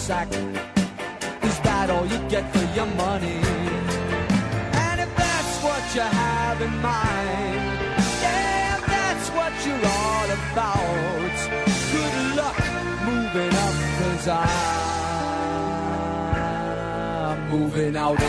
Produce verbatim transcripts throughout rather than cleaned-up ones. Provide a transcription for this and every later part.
sack. Is that all you get for your money? And if that's what you have in mind, yeah, if that's what you're all about, good luck moving up, 'cause I'm moving out.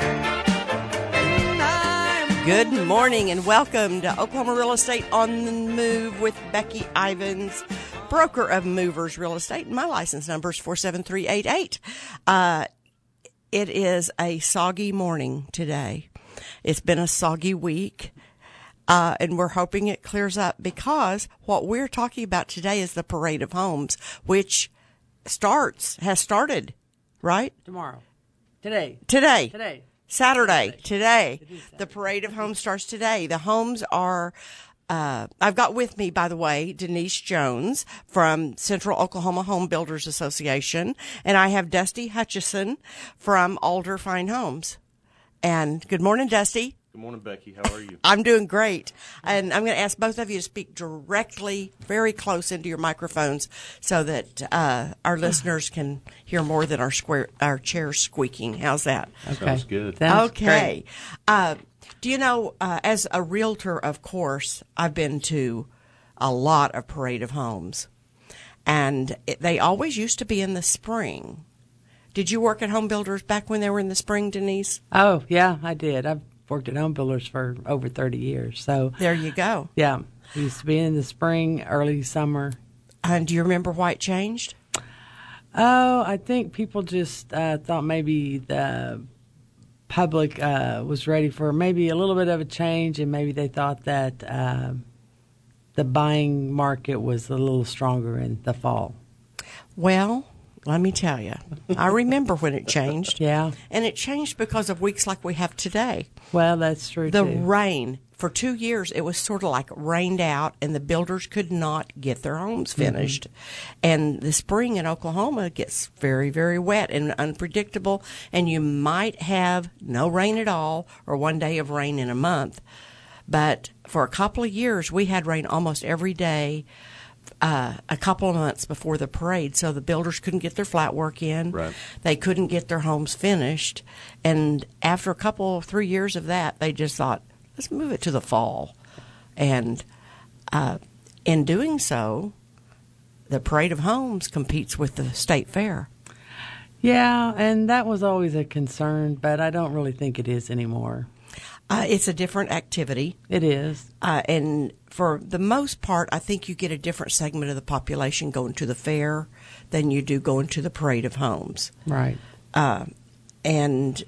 Good morning and welcome to Oklahoma Real Estate on the Move with Becky Ivins, broker of Movers Real Estate. My license number is four seven three eight eight. Uh, it is a soggy morning today. It's been a soggy week, uh, and we're hoping it clears up, because what we're talking about today is the Parade of Homes, which starts, has started, right? Tomorrow. Today. Today. Today. Saturday, today. The Parade of Homes starts today. The homes are, uh, I've got with me, by the way, Denise Jones from Central Oklahoma Home Builders Association, and I have Dusty Hutchison from Alder Fine Homes. And good morning, Dusty. Good morning, Becky. How are you? I'm doing great. And I'm going to ask both of you to speak directly, very close into your microphones, so that uh, our listeners can hear more than our square, our chairs squeaking. How's that? Okay. Sounds good. Sounds Okay. Uh, do you know, uh, as a realtor, of course, I've been to a lot of Parade of Homes, and it, they always used to be in the spring. Did you work at Home Builders back when they were in the spring, Denise? Oh, yeah, I did. I've worked at Home Builders for over thirty years. So There you go. yeah, it used to be in the spring, early summer. And do you remember why it changed? Oh, I think people just uh, thought maybe the public uh, was ready for maybe a little bit of a change, and maybe they thought that uh, the buying market was a little stronger in the fall. Well, let me tell you, I remember when it changed. Yeah. And it changed because of weeks like we have today. Well, that's true, The too. rain. For two years, it was sort of like rained out, and the builders could not get their homes finished. Mm-hmm. And the spring in Oklahoma gets very, very wet and unpredictable, and you might have no rain at all or one day of rain in a month. But for a couple of years, we had rain almost every day, uh, a couple of months before the parade, so the builders couldn't get their flat work in. Right. They couldn't get their homes finished. And after a couple, three years of that, they just thought, let's move it to the fall. And uh, in doing so, the Parade of Homes competes with the State Fair. Yeah, and that was always a concern, but I don't really think it is anymore. Uh, it's a different activity. It is. Uh, and for the most part, I think you get a different segment of the population going to the fair than you do going to the Parade of Homes. Right. Uh, and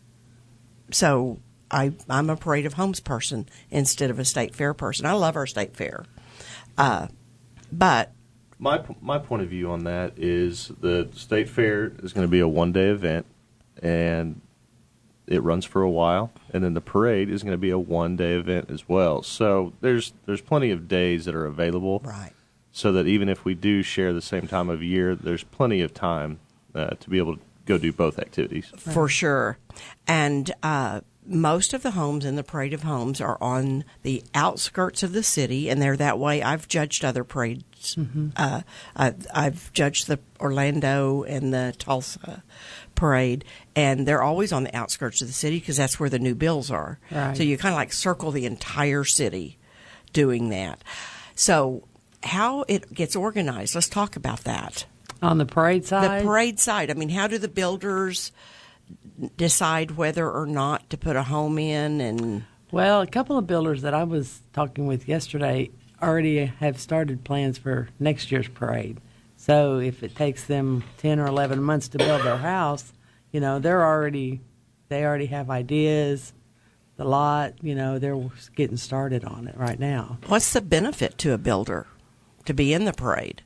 so I, I'm a Parade of Homes person instead of a State Fair person. I love our State Fair. Uh, but My my point of view on that is the State Fair is going to be a one-day event, and it runs for a while, and then the parade is going to be a one-day event as well. So there's there's plenty of days that are available, right. So that even if we do share the same time of year, there's plenty of time uh, to be able to go do both activities. For sure. And uh, most of the homes in the Parade of Homes are on the outskirts of the city, and they're that way. I've judged other parades. Mm-hmm. Uh, I've, I've judged the Orlando and the Tulsa parade, and they're always on the outskirts of the city because that's where the new bills are. Right. So you kind of like circle the entire city doing that. So how it gets organized, let's talk about that. On the parade side? The parade side. I mean, how do the builders decide whether or not to put a home in? And Well, a couple of builders that I was talking with yesterday already have started plans for next year's parade. So if it takes them ten or eleven months to build their house, you know, they're already, they already have ideas, the lot, you know, they're getting started on it right now. what's the benefit to a builder to be in the parade?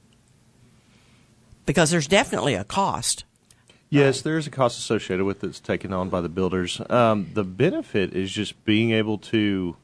Because there's definitely a cost. Yes, there is a cost associated with it that's taken on by the builders. Um, the benefit is just being able to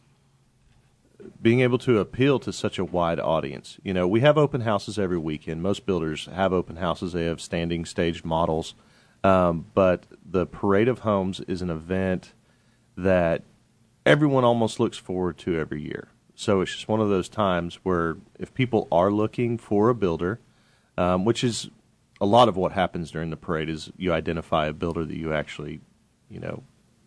being able to appeal to such a wide audience. You know, we have open houses every weekend. Most builders have open houses. They have standing staged models. Um, but the Parade of Homes is an event that everyone almost looks forward to every year. So it's just one of those times where if people are looking for a builder, um, which is a lot of what happens during the parade is you identify a builder that you actually, you know,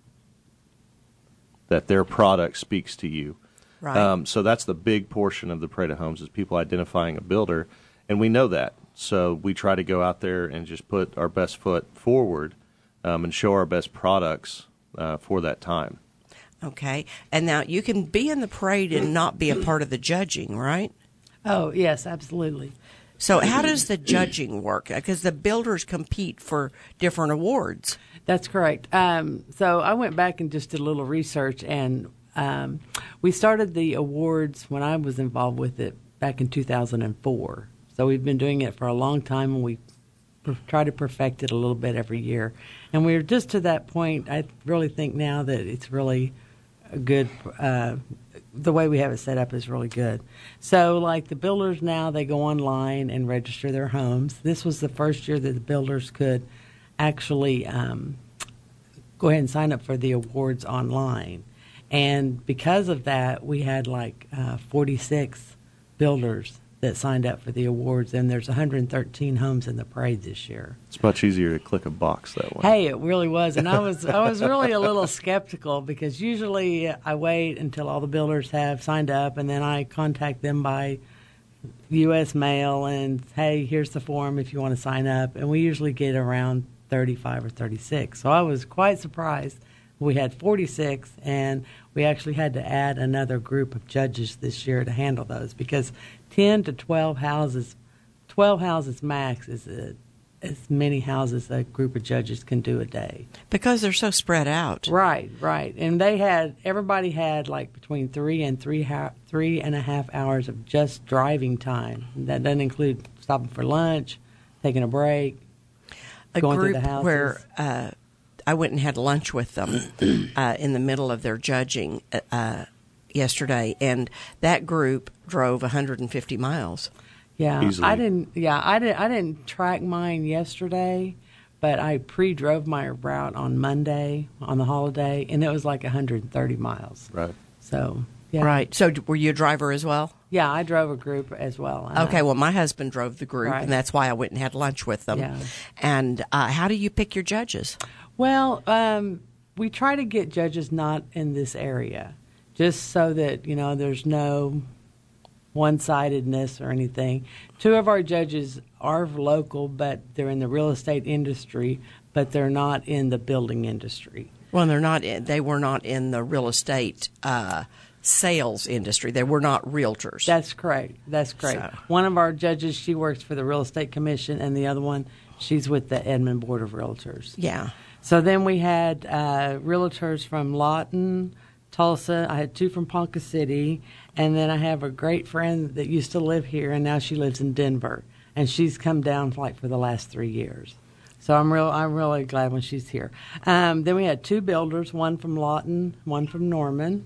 that their product speaks to you. Right. Um, so that's the big portion of the Parade of Homes is people identifying a builder, and we know that. So we try to go out there and just put our best foot forward um, and show our best products uh, for that time. Okay. And now you can be in the parade and not be a part of the judging, right? Oh, yes, absolutely. So how does the judging work? Because the builders compete for different awards. That's correct. Um, so I went back and just did a little research, and um, we started the awards when I was involved with it back in two thousand four. So we've been doing it for a long time, and we per- try to perfect it a little bit every year. And we're just to that point. I really think now that it's really a good, uh, the way we have it set up is really good. So like the builders now, they go online and register their homes. This was the first year that the builders could actually um, go ahead and sign up for the awards online. And because of that, we had like uh, forty-six builders that signed up for the awards, and there's one hundred thirteen homes in the parade this year. It's much easier to click a box that way. Hey, it really was, and I was I was really a little skeptical because usually I wait until all the builders have signed up, and then I contact them by U S mail and, hey, here's the form if you want to sign up, and we usually get around thirty-five or thirty-six. So I was quite surprised. We had forty-six, and we actually had to add another group of judges this year to handle those because ten to twelve houses, twelve houses max is a, as many houses a group of judges can do a day. Because they're so spread out. Right, right. And they had, everybody had like between three and three, ha- three and a half hours of just driving time. That doesn't include stopping for lunch, taking a break, A going group through the houses. where uh, I went and had lunch with them uh, in the middle of their judging uh, yesterday, and that group drove one hundred fifty miles. Yeah, Easily. I didn't. Yeah, I didn't. I didn't track mine yesterday, but I pre-drove my route on Monday on the holiday, and it was like one hundred thirty miles. Right. So yeah, Right. So d- were you a driver as well? Yeah, I drove a group as well. and Okay, I- well, my husband drove the group, Right. and that's why I went and had lunch with them. Yeah. And uh, how do you pick your judges? Well, um, we try to get judges not in this area, just so that, you know, there's no one-sidedness or anything. Two of our judges are local, but they're in the real estate industry, but they're not in the building industry. Well, they're not. In, they were not in the real estate uh, sales industry. They were not realtors. That's correct. That's correct. So- One of our judges, she works for the Real Estate Commission, and the other one, she's with the Edmond Board of Realtors. yeah. So then we had uh, realtors from Lawton, Tulsa. I had two from Ponca City, and then I have a great friend that used to live here, and now she lives in Denver, and she's come down like for the last three years. So I'm real. I'm really glad when she's here. Um, then we had two builders, one from Lawton, one from Norman.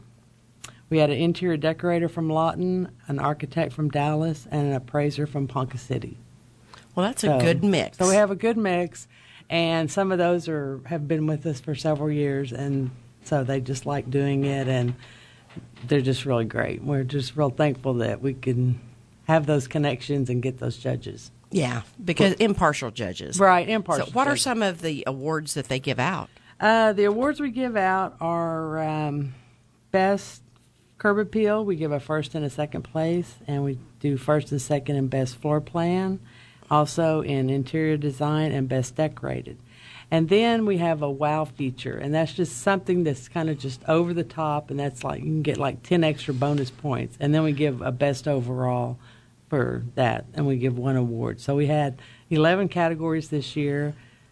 We had an interior decorator from Lawton, an architect from Dallas, and an appraiser from Ponca City. Well, that's a So- good mix. So we have a good mix, and some of those are have been with us for several years, and so they just like doing it, and they're just really great. We're just real thankful that we can have those connections and get those judges. Yeah, because impartial judges. Right, impartial So, what are judges. some of the awards that they give out? Uh, the awards we give out are um, best curb appeal. We give a first and a second place, and we do first and second in best floor plan, also in interior design and best decorated. And then we have a wow feature, and that's just something that's kind of just over the top, and that's like you can get like ten extra bonus points. And then we give a best overall for that, and we give one award. So we had eleven categories this year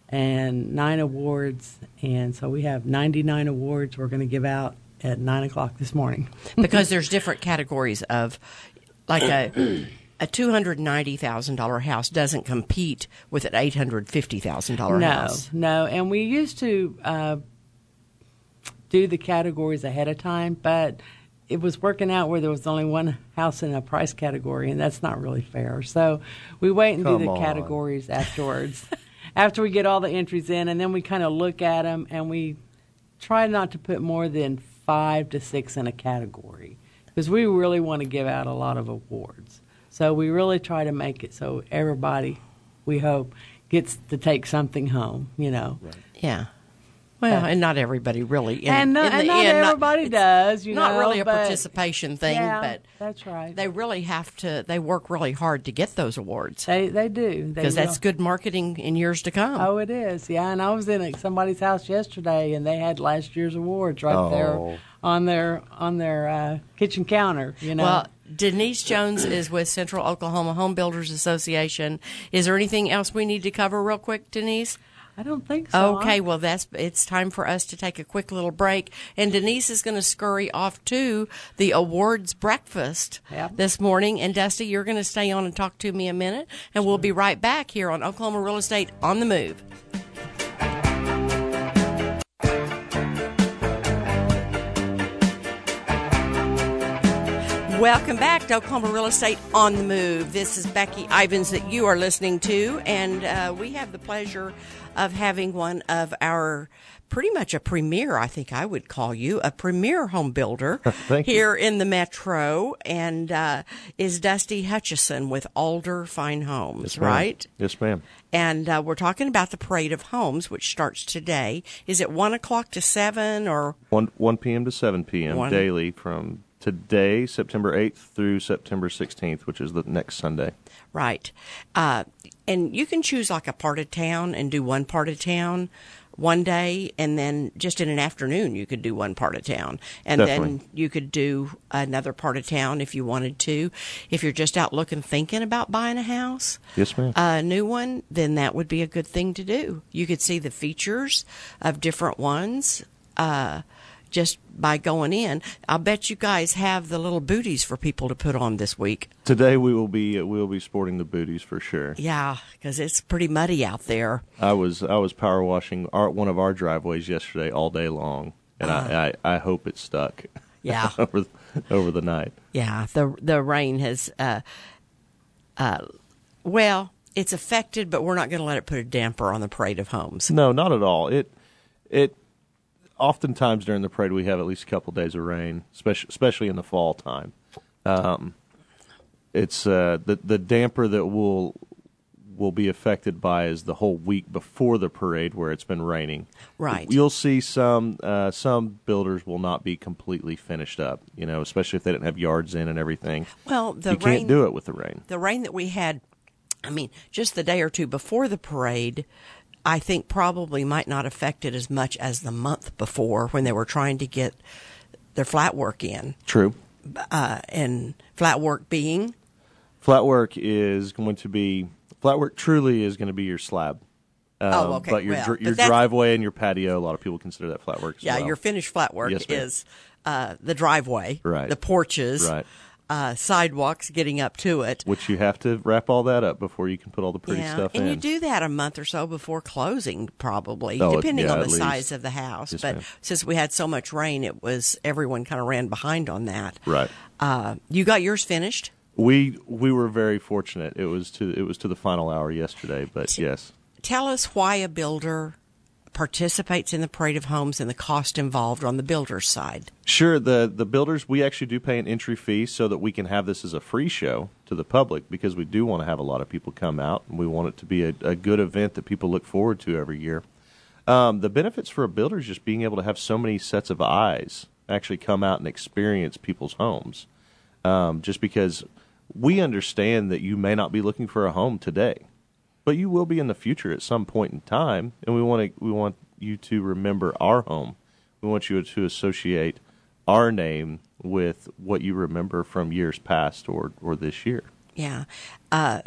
and nine awards, and so we have ninety-nine awards we're going to give out at nine o'clock this morning. Because there's different categories of, like a a two hundred ninety thousand dollar house doesn't compete with an eight hundred fifty thousand dollar No, house. no, and we used to uh, do the categories ahead of time, but it was working out where there was only one house in a price category, and that's not really fair. So we wait and Come do the on. categories afterwards, after we get all the entries in, and then we kind of look at them, and we try not to put more than five to six in a category, because we really want to give out a lot of awards. So we really try to make it so everybody, we hope, gets to take something home, you know. Right. Yeah. Well, and not everybody really. In, and not, in the and not end, everybody not, does, you not know. really a but, participation thing, yeah, but that's right. they really have to, they work really hard to get those awards. They they do. Because that's good marketing in years to come. Oh, it is, yeah. And I was in somebody's house yesterday, and they had last year's awards right Oh. there on their, on their uh, kitchen counter, you know. Well, Denise Jones is with Central Oklahoma Home Builders Association. Is there anything else we need to cover real quick, Denise? I don't think so. Okay, well, that's it's time for us to take a quick little break. And Denise is going to scurry off to the awards breakfast Yep. this morning. And, Dusty, you're going to stay on and talk to me a minute. And we'll be right back here on Oklahoma Real Estate on the Move. Welcome back to Oklahoma Real Estate on the Move. This is Becky Ivins that you are listening to, and uh, we have the pleasure of having one of our, pretty much a premier, I think I would call you, a premier home builder Thank you. here in the metro, and uh, is Dusty Hutchison with Alder Fine Homes, Yes, ma'am. right? Yes, ma'am. And uh, we're talking about the Parade of Homes, which starts today. Is it one o'clock to seven, or one one p.m. to seven p.m. One- daily from today, September eighth, through September sixteenth, which is the next Sunday. right? Uh, and you can choose like a part of town and do one part of town one day, and then just in an afternoon you could do one part of town, and Definitely. then you could do another part of town if you wanted to. If you're just out looking, thinking about buying a house, Yes, ma'am. a new one, then that would be a good thing to do. You could see the features of different ones uh, just by going in. I'll bet you guys have the little booties for people to put on this week. Today we will be we will be sporting the booties for sure. Yeah, because it's pretty muddy out there. I was I was power washing our, one of our driveways yesterday all day long, and I, I, I hope it stuck. Yeah. over over the night. Yeah, the the rain has, uh, uh, well, it's affected, but we're not going to let it put a damper on the Parade of Homes. No, not at all. It it oftentimes during the parade we have at least a couple days of rain, especially especially in the fall time. Um, it's uh, the the damper that will will be affected by is the whole week before the parade where it's been raining. Right. You'll see some uh, some builders will not be completely finished up, you know, especially if they didn't have yards in and everything. Well, the you rain, can't do it with the rain. the rain that we had, I mean, just the day or two before the parade, I think probably might not affect it as much as the month before when they were trying to get their flat work in. True. Uh, and flat work being, Flat work is going to be flat work. Truly is going to be your slab. Um, Oh, okay, But your well, dr- but your that's- driveway and your patio, a lot of people consider that flat work. As yeah, well. your finished flat work Yes, ma'am. is uh, the driveway, Right. the porches, Right. uh, sidewalks getting up to it. Which you have to wrap all that up before you can put all the pretty Yeah, stuff and in. you do that a month or so before closing, probably, Oh, depending yeah, on the at least. size of the house. Yes, but ma'am. since we had so much rain, it was everyone kind of ran behind on that. Right. Uh, you got yours finished? We we were very fortunate. It was to it was to the final hour yesterday, but yes. Tell us why a builder participates in the Parade of Homes and the cost involved on the builder's side. Sure, the the builders, we actually do pay an entry fee so that we can have this as a free show to the public because we do want to have a lot of people come out and we want it to be a, a good event that people look forward to every year. Um, the benefits for a builder is just being able to have so many sets of eyes actually come out and experience people's homes. Um, just because we understand that you may not be looking for a home today, but you will be in the future at some point in time, and we want to we want you to remember our home. We want you to associate our name with what you remember from years past or or this year. Yeah. Uh,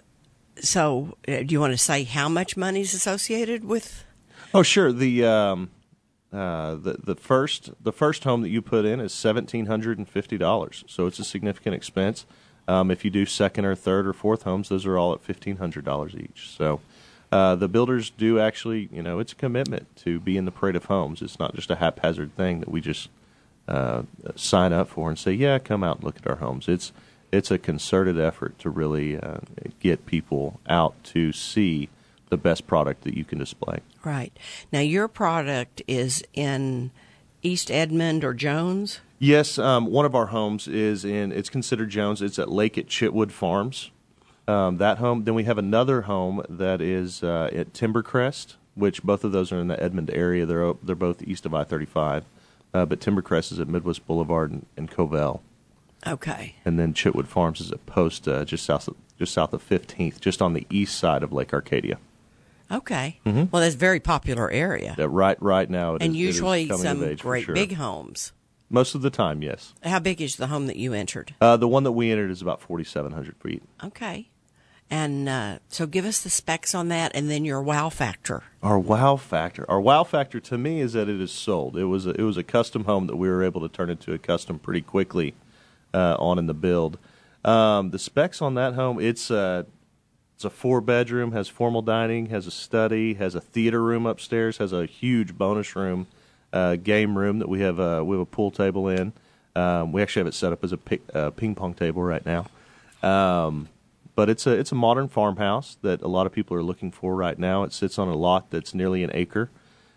so, uh, do you want to say how much money is associated with? Oh, sure. The um, uh, the the first the first home that you put in is seventeen hundred and fifty dollars, so it's a significant expense. Um, if you do second or third or fourth homes, those are all at fifteen hundred dollars each. So uh, the builders do actually, you know, it's a commitment to be in the Parade of Homes. It's not just a haphazard thing that we just uh, sign up for and say, yeah, come out and look at our homes. It's it's a concerted effort to really uh, get people out to see the best product that you can display. Right. Now, your product is in East Edmond or Jones? Yes, um, one of our homes is in, it's considered Jones. It's at Lake at Chitwood Farms. Um, that home. Then we have another home that is uh, at Timbercrest, which both of those are in the Edmond area. They're they're both east of I thirty-five, uh, but Timbercrest is at Midwest Boulevard and, and Covell. Okay. And then Chitwood Farms is at Post, uh, just south of, just south of fifteenth, just on the east side of Lake Arcadia. Okay. Mm-hmm. Well, that's a very popular area. That right right now, it and is, usually it is coming some of age for great sure. big homes. Most of the time, yes. How big is the home that you entered? Uh, the one that we entered is about forty-seven hundred feet. Okay. And uh, so give us the specs on that and then your wow factor. Our wow factor. Our wow factor to me is that it is sold. It was a, it was a custom home that we were able to turn into a custom pretty quickly uh, on in the build. Um, the specs on that home, it's a, it's a four-bedroom, has formal dining, has a study, has a theater room upstairs, has a huge bonus room, uh, game room that we have a, we have a pool table in. Um, we actually have it set up as a pic, uh, ping pong table right now. Um But it's a it's a modern farmhouse that a lot of people are looking for right now. It sits on a lot that's nearly an acre.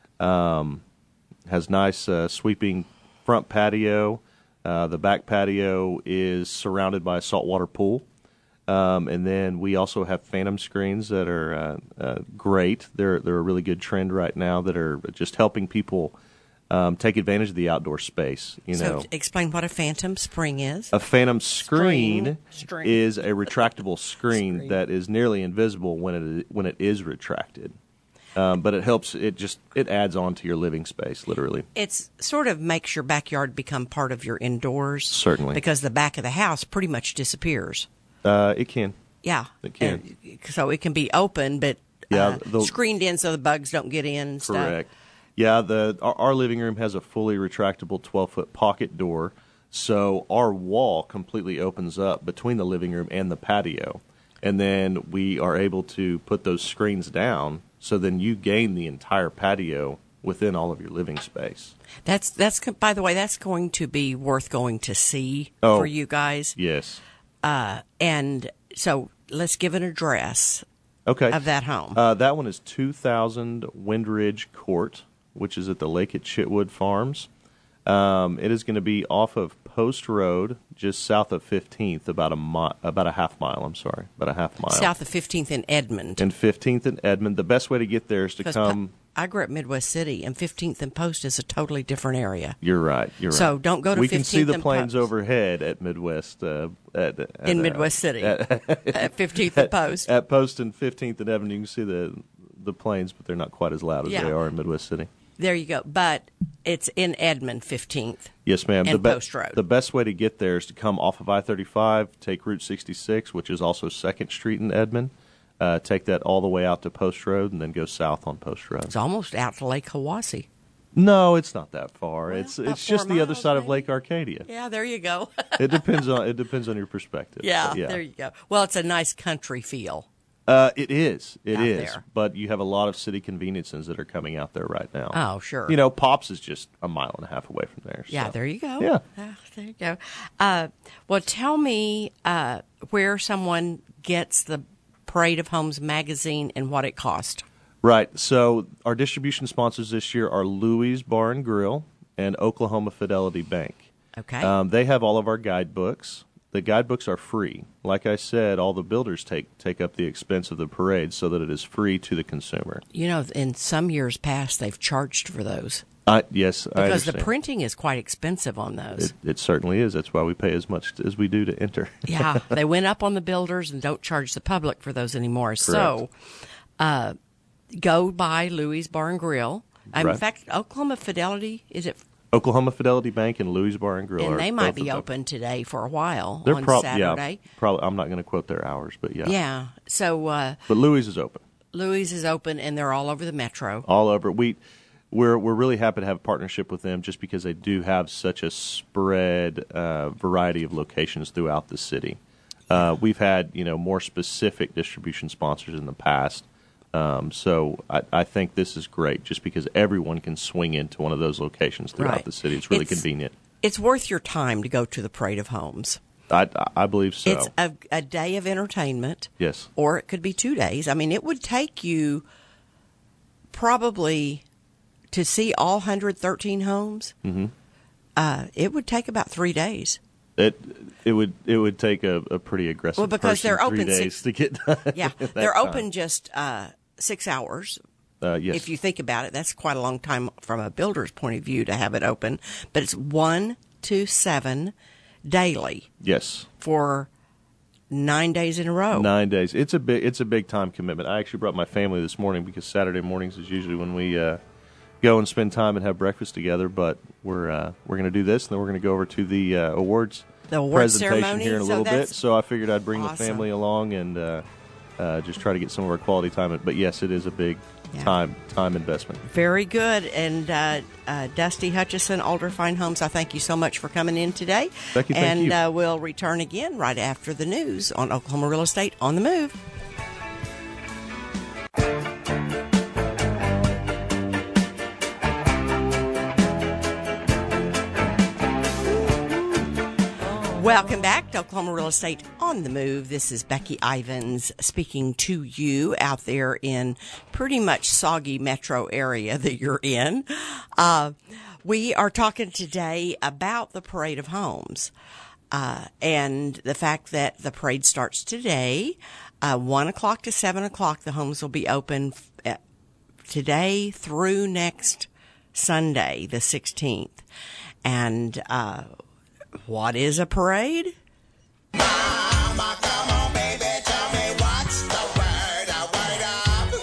Um, has nice uh, sweeping front patio. Uh, the back patio is surrounded by a saltwater pool. Um, and then we also have phantom screens that are uh, uh, great. They're they're a really good trend right now that are just helping people Um, take advantage of the outdoor space. You so know, explain what a phantom spring is. a phantom screen, Screen. is a retractable screen, Screen. that is nearly invisible when it when it is retracted. Um, but it helps. It just it adds on to your living space, literally. It's sort of makes your backyard become part of your indoors. Certainly. Because the back of the house pretty much disappears. Uh, it can. Yeah. It can. And so it can be open, but Yeah, uh, the- screened in so the bugs don't get in and stuff. Correct. Yeah, the our, our living room has a fully retractable twelve-foot pocket door, so our wall completely opens up between the living room and the patio. And then we are able to put those screens down, so then you gain the entire patio within all of your living space. That's that's by the way, that's going to be worth going to see Oh. for you guys. Yes. Uh, and so let's give an address Okay. of that home. Uh, that one is two thousand Windridge Court, which is at the Lake at Chitwood Farms. Um, it is going to be off of Post Road, just south of fifteenth, about a mi- about a half mile. I'm sorry, about a half mile. South of fifteenth in Edmond. And fifteenth and Edmond. The best way to get there is to 'Cause come. Po- I grew up Midwest City, and fifteenth and Post is a totally different area. You're right. You're right. So don't go to We can see fifteenth the and planes Post. overhead at Midwest. Uh, at, at, In uh, Midwest City, At, at fifteenth and Post. at Post and fifteenth and Edmond, you can see the the planes, but they're not quite as loud as Yeah. they are in Midwest City. There you go. But it's in Edmond, fifteenth. Yes, ma'am. And the be- Post Road. The best way to get there is to come off of I thirty-five, take Route sixty-six, which is also second Street in Edmond, uh, take that all the way out to Post Road, and then go south on Post Road. It's almost out to Lake Hiwassee. No, it's not that far. Well, it's about it's just four the other miles, side of maybe. Lake Arcadia. Yeah, there you go. It depends on it depends on your perspective. yeah, But yeah. there you go. Well, it's a nice country feel. Uh, it is. It Out is. there. But you have a lot of city conveniences that are coming out there right now. Oh, sure. You know, Pops is just a mile and a half away from there. Yeah, so. there you go. Yeah. Ah, there you go. Uh, well, tell me uh, where someone gets the Parade of Homes magazine and what it cost. Right. So our distribution sponsors this year are Louis Bar and Grill and Oklahoma Fidelity Bank. Okay. Um, they have all of our guidebooks. The guidebooks are free. Like I said, all the builders take take up the expense of the parade so that it is free to the consumer. You know, in some years past, they've charged for those I, yes, I because the understand. printing is quite expensive on those. It, it certainly is. That's why we pay as much as we do to enter. Yeah, they went up on the builders and don't charge the public for those anymore. So, uh, go by Louis Bar and Grill. Um, Right. In fact, Oklahoma Fidelity is it? Oklahoma Fidelity Bank and Louis Bar and Grill. And are they might both be of them. open today for a while They're on prob- Saturday. Yeah, probably. I'm not going to quote their hours, but yeah. Yeah. So uh, But Louis is open Louis is open, and they're all over the metro. all over. We we're we're really happy to have a partnership with them just because they do have such a spread uh, variety of locations throughout the city. Uh, we've had you know more specific distribution sponsors in the past. Um, so I, I think this is great just because everyone can swing into one of those locations throughout Right. the city. It's really It's- convenient. It's worth your time to go to the Parade of Homes. I, I believe so. It's a, a day of entertainment. Yes. Or it could be two days. I mean, it would take you probably to see all one hundred thirteen homes. Mm-hmm. Uh, it would take about three days. It it would it would take a, a pretty aggressive Well, because person they're three open days six- to get done. Yeah, in that they're time. open just uh, six hours. Uh, yes. If you think about it, that's quite a long time from a builder's point of view to have it open. But it's one to seven daily Yes. for nine days in a row. Nine days. It's a big. It's a big time commitment. I actually brought my family this morning because Saturday mornings is usually when we uh, go and spend time and have breakfast together. But we're uh, we're going to do this, and then we're going to go over to the uh, awards The awards presentation ceremony, here in a so little bit. that's So I figured I'd bring awesome. the family along and uh, uh, just try to get some of our quality time. But yes, it is a big Yeah. time time investment. Very good. And uh, uh, Dusty Hutchison, Alder Fine Homes, I thank you so much for coming in today. Becky, thank and you. uh, we'll return again right after the news on Oklahoma Real Estate on the Move. Welcome back to Oklahoma Real Estate on the Move. This is Becky Ivins speaking to you out there in pretty much soggy metro area that you're in. Uh, we are talking today about the Parade of Homes uh, and the fact that the parade starts today, uh, one o'clock to seven o'clock. The homes will be open f- today through next Sunday, the sixteenth. And uh what is a parade? Mama, come on, baby, tell me what's the word, a word up.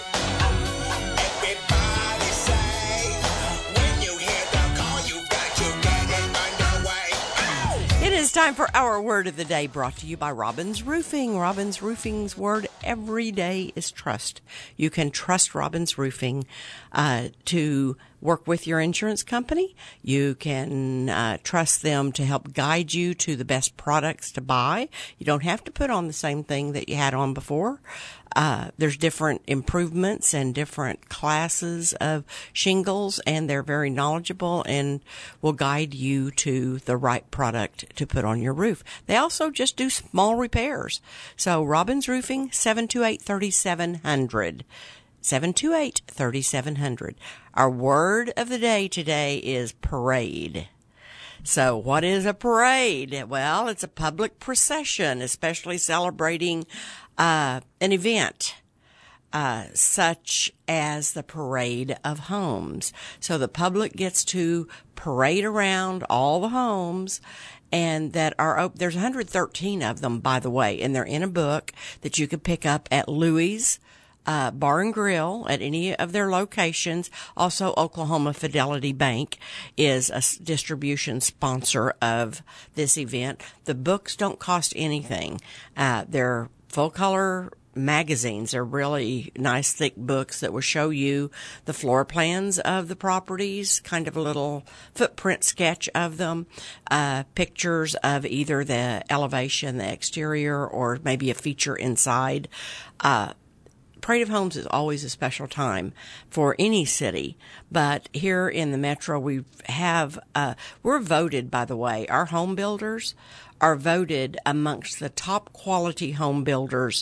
Everybody say, when you hear the call, you've got to get it underway. Ow! It is time for our word of the day, brought to you by Robbins Roofing. Robbins Roofing's word every day is trust. You can trust Robbins Roofing uh, to work with your insurance company. You can uh, trust them to help guide you to the best products to buy. You don't have to put on the same thing that you had on before. Uh, there's different improvements and different classes of shingles, and they're very knowledgeable and will guide you to the right product to put on your roof. They also just do small repairs. So Robbins Roofing, seven two eight, three seven zero zero. seven two eight, three seven zero zero. Our word of the day today is parade. So what is a parade? Well, it's a public procession, especially celebrating uh, an event uh, such as the Parade of Homes. So the public gets to parade around all the homes and that are open. There's one hundred thirteen of them, by the way, and they're in a book that you can pick up at Louis Uh, Bar and Grill at any of their locations. Also, Oklahoma Fidelity Bank is a s- distribution sponsor of this event. The books don't cost anything. Uh, they're full color magazines. They're really nice, thick books that will show you the floor plans of the properties, kind of a little footprint sketch of them, uh, pictures of either the elevation, the exterior, or maybe a feature inside. Uh, Parade of Homes is always a special time for any city, but here in the metro we have, uh, we're voted, by the way, our home builders are voted amongst the top quality home builders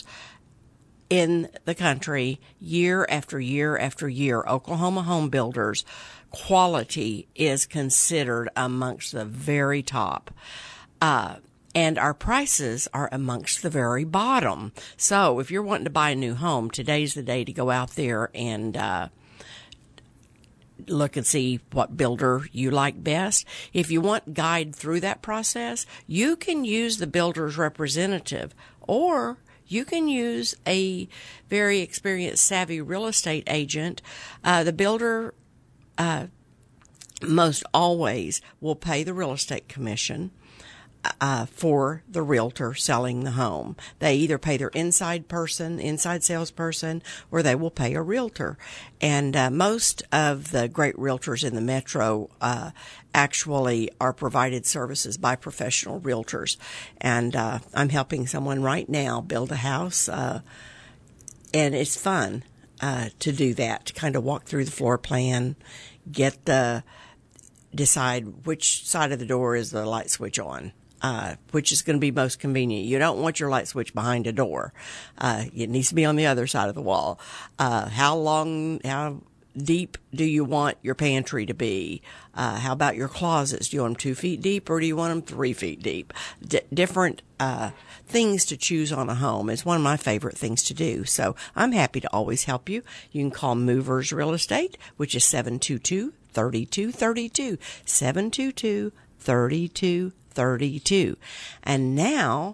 in the country year after year after year. Oklahoma home builders quality is considered amongst the very top. Uh, And our prices are amongst the very bottom. So if you're wanting to buy a new home, today's the day to go out there and uh, look and see what builder you like best. If you want guide through that process, you can use the builder's representative, or you can use a very experienced, savvy real estate agent. Uh, the builder uh, most always will pay the real estate commission Uh, for the realtor selling the home. They either pay their inside person, inside salesperson, or they will pay a realtor. And uh, most of the great realtors in the metro uh, actually are provided services by professional realtors. And uh, I'm helping someone right now build a house, uh, and it's fun uh, to do that, to kind of walk through the floor plan, get the, decide which side of the door is the light switch on. Uh, which is going to be most convenient. You don't want your light switch behind a door. Uh, it needs to be on the other side of the wall. Uh, how long, how deep do you want your pantry to be? Uh, how about your closets? Do you want them two feet deep or do you want them three feet deep? D- different uh, things to choose on a home. It's one of my favorite things to do. So I'm happy to always help you. You can call Movers Real Estate, which is seven two two, three two three two, seven two two, three two three two. And now,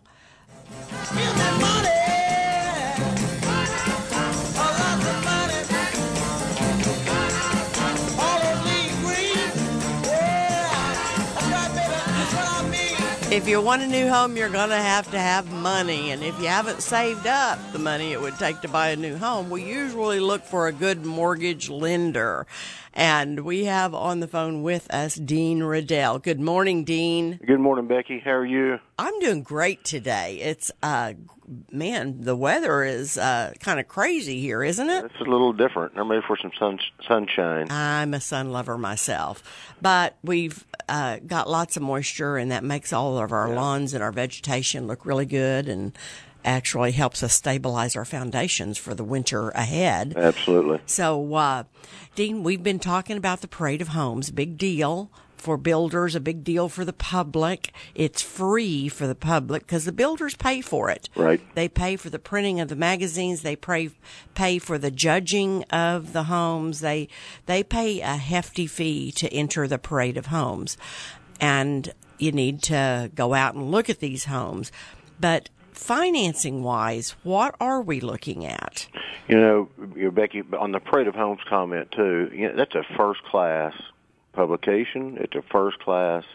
if you want a new home, you're going to have to have money. And if you haven't saved up the money it would take to buy a new home, we usually look for a good mortgage lender. And we have on the phone with us Dean Riddell. Good morning, Dean. Good morning, Becky. How are you? I'm doing great today. It's, uh, man, the weather is uh, kind of crazy here, isn't it? It's a little different. I'm ready for some sun, sunshine. I'm a sun lover myself. But we've uh, got lots of moisture, and that makes all of our yeah. lawns and our vegetation look really good and actually helps us stabilize our foundations for the winter ahead. Absolutely. So, uh, Dean, we've been talking about the Parade of Homes. Big deal for builders, a big deal for the public. It's free for the public because the builders pay for it. Right. They pay for the printing of the magazines. They pay pay for the judging of the homes. They they pay a hefty fee to enter the Parade of Homes. And you need to go out and look at these homes. But financing-wise, what are we looking at? You know, you know, Becky, on the Parade of Homes comment, too, you know, that's a first-class publication. It's a first-class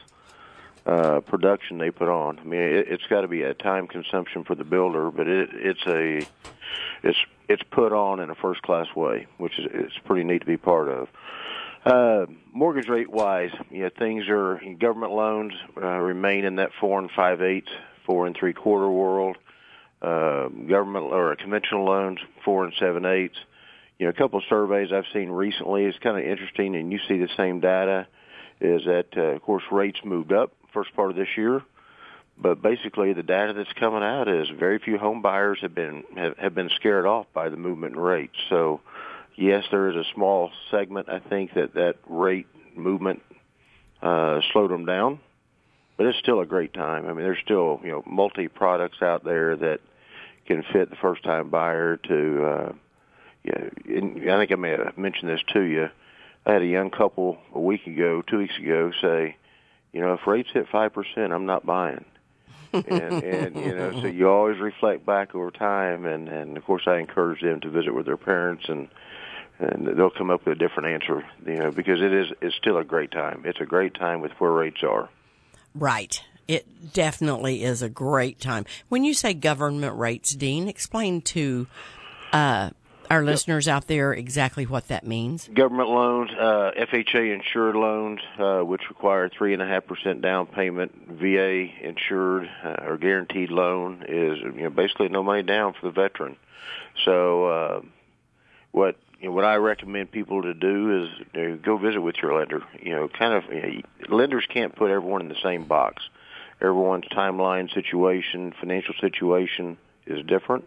uh, production they put on. I mean, it, it's got to be a time consumption for the builder, but it, it's a it's it's put on in a first-class way, which is it's pretty neat to be part of. Uh, mortgage rate-wise, you know, things are government loans uh, remain in that four and five-eighths, four and three-quarter world. Uh, government or conventional loans, four and seven-eighths. You know, a couple of surveys I've seen recently is kind of interesting, and you see the same data, is that, uh, of course, rates moved up first part of this year, but basically the data that's coming out is very few home buyers have been have, have been scared off by the movement in rates. So, yes, there is a small segment, I think, that that rate movement uh, slowed them down, but it's still a great time. I mean, there's still, you know, multi-products out there that can fit the first-time buyer to, uh, yeah, and I think I may have mentioned this to you. I had a young couple a week ago, two weeks ago, say, you know, if rates hit five percent, I'm not buying. and, and, you know, so you always reflect back over time, and, and of course I encourage them to visit with their parents, and and they'll come up with a different answer, you know, because it is it's still a great time. It's a great time with where rates are. Right. It definitely is a great time. When you say government rates, Dean, explain to uh, our listeners out there exactly what that means. Government loans, uh, F H A insured loans, uh, which require three and a half percent down payment. V A insured uh, or guaranteed loan is, you know, basically no money down for the veteran. So uh, what you know, what I recommend people to do is, you know, go visit with your lender. You know, kind of you know, lenders can't put everyone in the same box. Everyone's timeline situation, financial situation is different,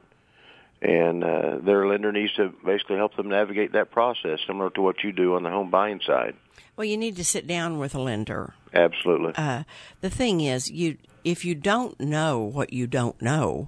and uh, their lender needs to basically help them navigate that process, similar to what you do on the home buying side. Well, you need to sit down with a lender. Absolutely. Uh, the thing is, you if you don't know what you don't know,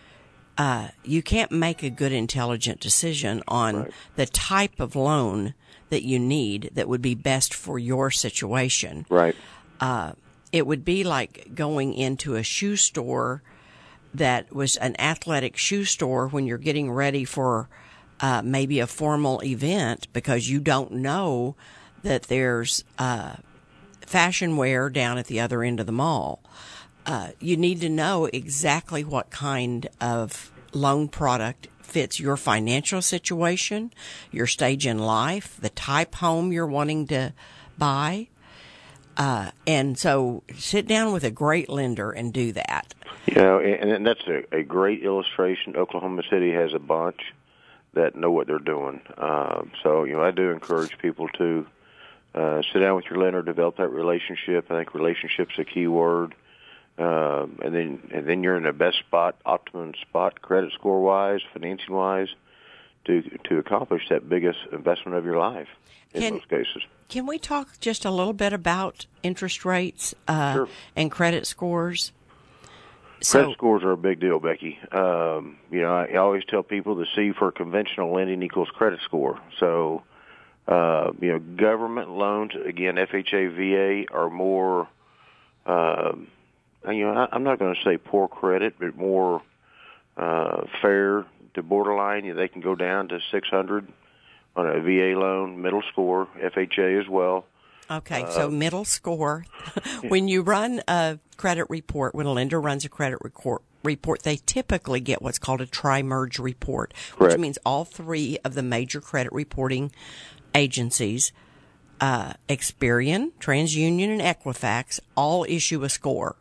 uh, you can't make a good, intelligent decision on Right. the type of loan that you need that would be best for your situation. Right. Uh, it would be like going into a shoe store that was an athletic shoe store when you're getting ready for uh, maybe a formal event, because you don't know that there's uh, fashion wear down at the other end of the mall. Uh, you need to know exactly what kind of loan product fits your financial situation, your stage in life, the type home you're wanting to buy. Uh, and so sit down with a great lender and do that. You know, and, and that's a, a great illustration. Oklahoma City has a bunch that know what they're doing. Um, so, you know, I do encourage people to uh, sit down with your lender, develop that relationship. I think relationship's a key word. Um, and then and then you're in the best spot, optimum spot, credit score-wise, financing-wise, to to accomplish that biggest investment of your life in Can- most cases. Can we talk just a little bit about interest rates uh, Sure. and credit scores? Credit scores are a big deal, Becky. Um, you know, I, I always tell people the C for conventional lending equals credit score. So, uh, you know, government loans, again, F H A, V A, are more, um, you know, I, I'm not going to say poor credit, but more uh, fair to borderline. You know, they can go down to six hundred on a V A loan, middle score, F H A as well. Okay, so middle score. When you run a credit report, when a lender runs a credit report, report, they typically get what's called a tri-merge report, Correct. which means all three of the major credit reporting agencies, uh, Experian, TransUnion, and Equifax, all issue a score.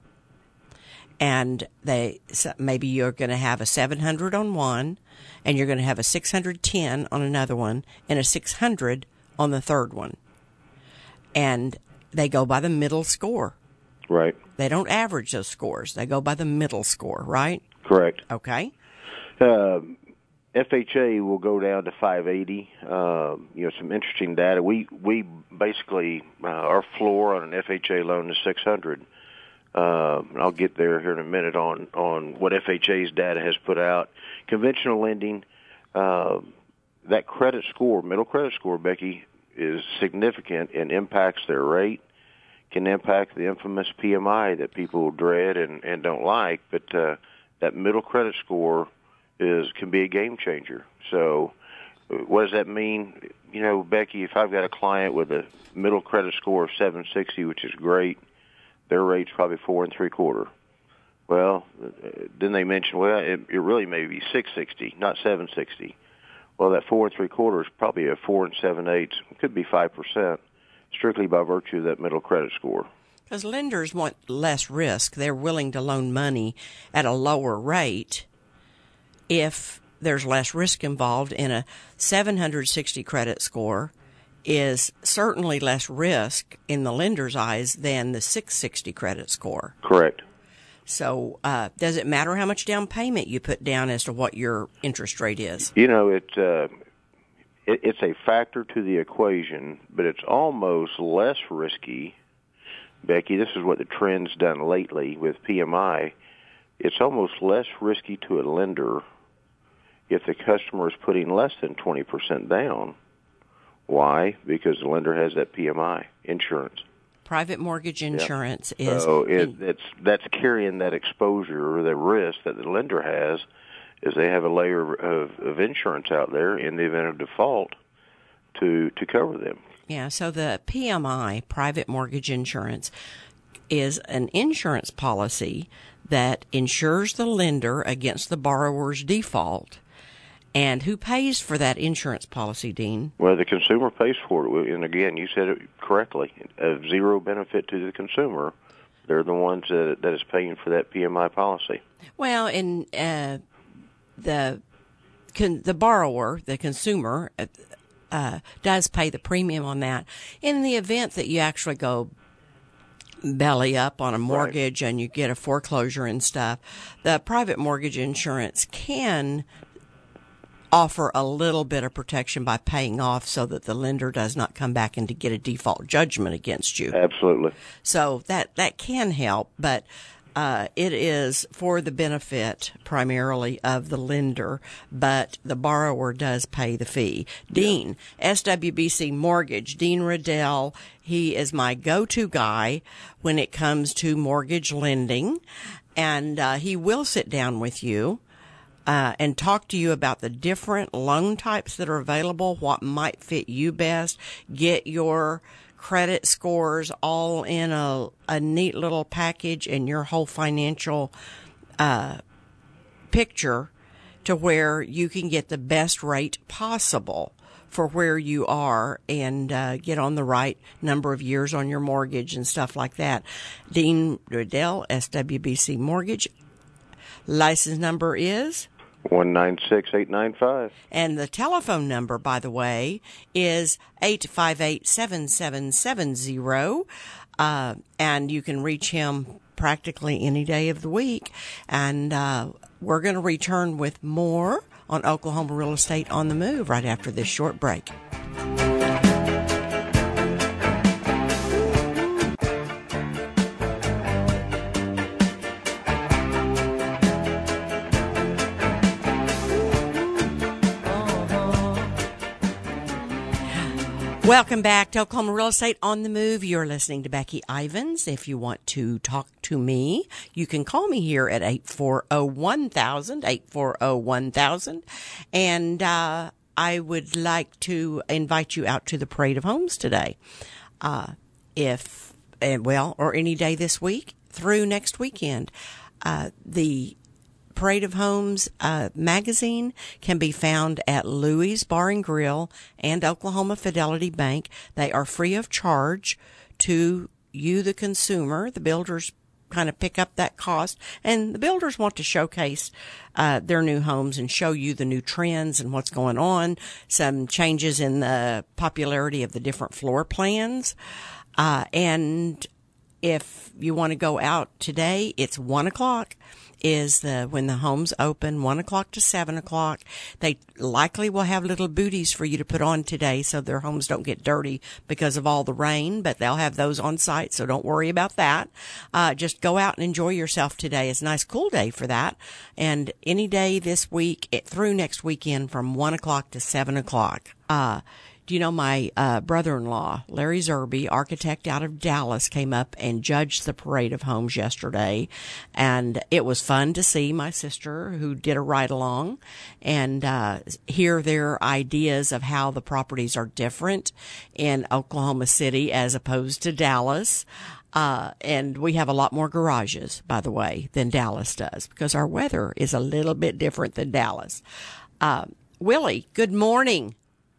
And they so maybe you're going to have a seven hundred on one, and you're going to have a six hundred ten on another one, and a six hundred on the third one. And they go by the middle score. Right. They don't average those scores. They go by the middle score, right? Correct. Okay. Uh, F H A will go down to five eighty. Uh, you know, some interesting data. We we basically uh, our floor on an F H A loan is six hundred. Uh, I'll get there here in a minute on on what F H A's data has put out. Conventional lending, uh, that credit score, middle credit score, Becky, is significant and impacts their rate. Can impact the infamous P M I that people dread and, and don't like, but uh, that middle credit score is can be a game changer. So what does that mean? You know, Becky, if I've got a client with a middle credit score of seven sixty, which is great, their rate's probably four and three quarter. Well, then they mention, well, it, it really may be six sixty, not seven sixty. Well, that four and three quarters is probably a four and seven eighths. It could be five percent, strictly by virtue of that middle credit score. Because lenders want less risk. They're willing to loan money at a lower rate if there's less risk involved. In a seven hundred sixty credit score is certainly less risk in the lender's eyes than the six sixty credit score. Correct. So uh, does it matter how much down payment you put down as to what your interest rate is? You know, it, uh, it it's a factor to the equation, but it's almost less risky. Becky, this is what the trend's done lately with P M I. It's almost less risky to a lender if the customer is putting less than twenty percent down. Why? Because the lender has that P M I insurance. Private mortgage insurance yep. is... So it, it's, that's carrying that exposure or the risk that the lender has, is they have a layer of, of insurance out there in the event of default to to cover them. Yeah, so the P M I, private mortgage insurance, is an insurance policy that insures the lender against the borrower's default. And who pays for that insurance policy, Dean? Well, the consumer pays for it. And again, you said it correctly. Of zero benefit to the consumer, they're the ones that, that is paying for that P M I policy. Well, and uh, the con- the borrower, the consumer, uh, does pay the premium on that. In the event that you actually go belly up on a mortgage right. and you get a foreclosure and stuff, the private mortgage insurance can offer a little bit of protection by paying off so that the lender does not come back and to get a default judgment against you. Absolutely. So that, that can help, but uh, it is for the benefit primarily of the lender, but the borrower does pay the fee. Dean, yeah. S W B C Mortgage, Dean Riddell, he is my go-to guy when it comes to mortgage lending, and uh, he will sit down with you Uh, and talk to you about the different loan types that are available, what might fit you best, get your credit scores all in a, a neat little package and your whole financial uh, picture to where you can get the best rate possible for where you are and uh, get on the right number of years on your mortgage and stuff like that. Dean Riddell, S W B C Mortgage. License number is? one nine six eight nine five. And the telephone number, by the way, is eight five eight, seven seven seven zero. Uh, and you can reach him practically any day of the week. And uh, we're going to return with more on Oklahoma Real Estate on the Move right after this short break. Welcome back to Oklahoma Real Estate on the Move. You're listening to Becky Ivins. If you want to talk to me, you can call me here at eight four zero, one thousand, eight four zero, one thousand. And uh, I would like to invite you out to the Parade of Homes today. Uh, if, and well, or any day this week through next weekend. Uh, the Parade of Homes uh, magazine can be found at Louis Bar and Grill and Oklahoma Fidelity Bank. They are free of charge to you, the consumer. The builders kind of pick up that cost, and the builders want to showcase uh, their new homes and show you the new trends and what's going on, some changes in the popularity of the different floor plans. Uh, and if you want to go out today, it's one o'clock. Is the when the homes open, one o'clock to seven o'clock. They likely will have little booties for you to put on today so their homes don't get dirty because of all the rain, but they'll have those on site, so don't worry about that. Uh, just go out and enjoy yourself today. It's a nice cool day for that. And any day this week it, through next weekend from one o'clock to seven o'clock. Uh, Do you know my uh, brother-in-law, Larry Zerby, architect out of Dallas, came up and judged the Parade of Homes yesterday. And it was fun to see my sister, who did a ride-along, and uh, hear their ideas of how the properties are different in Oklahoma City as opposed to Dallas. Uh, and we have a lot more garages, by the way, than Dallas does, because our weather is a little bit different than Dallas. Uh, Willie, good morning.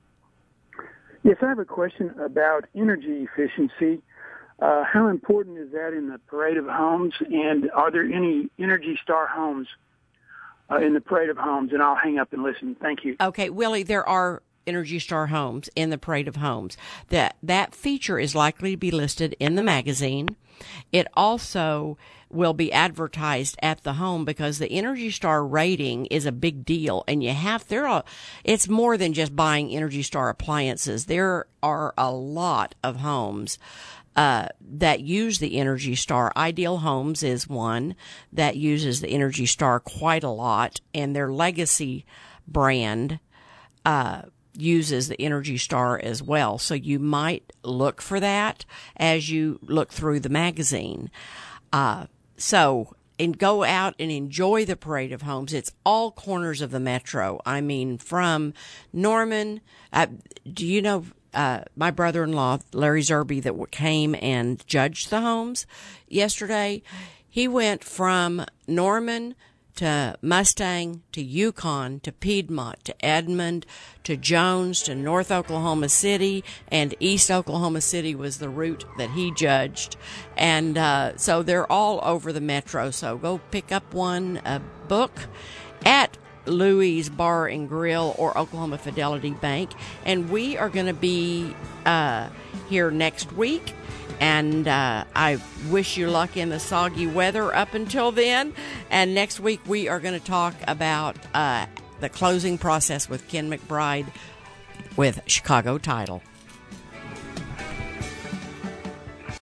Yes, I have a question about energy efficiency. Uh, how important is that in the Parade of Homes, and are there any Energy Star homes uh, in the Parade of Homes? And I'll hang up and listen. Thank you. Okay, Willie, there are Energy Star homes in the Parade of Homes. That that feature is likely to be listed in the magazine. It also will be advertised at the home because the Energy Star rating is a big deal, and you have there are it's more than just buying Energy Star appliances. There are a lot of homes uh that use the Energy Star. Ideal Homes is one that uses the Energy Star quite a lot, and their Legacy brand uh uses the Energy Star as well. So you might look for that as you look through the magazine. Uh, so, and go out and enjoy the Parade of Homes. It's all corners of the metro. I mean, from Norman, uh, do you know, uh, my brother-in-law, Larry Zerby, that came and judged the homes yesterday, he went from Norman to Mustang, to Yukon, to Piedmont, to Edmond, to Jones, to North Oklahoma City, and East Oklahoma City was the route that he judged. And uh, so they're all over the metro. So go pick up one a book at Louis Bar and Grill or Oklahoma Fidelity Bank. And we are going to be uh, here next week. And uh, I wish you luck in the soggy weather up until then. And next week we are going to talk about uh, the closing process with Ken McBride with Chicago Title.